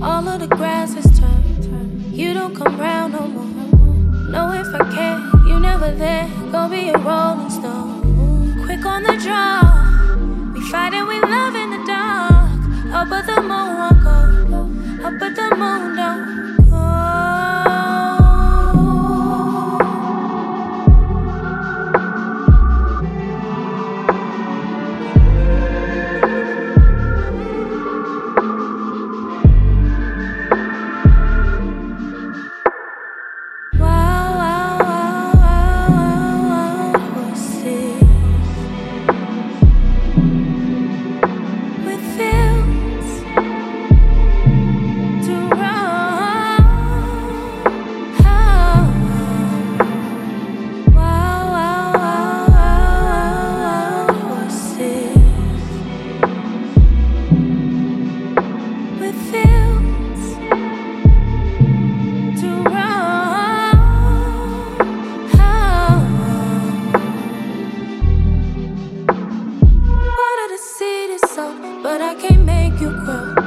All of the grass is turned. You don't come round no more. No, if I can, you never there. Go be a rolling stone. Quick on the draw. We fight and we love in the dark. Up but the moon won't go. Up but the moon don't go. But I can't make you grow.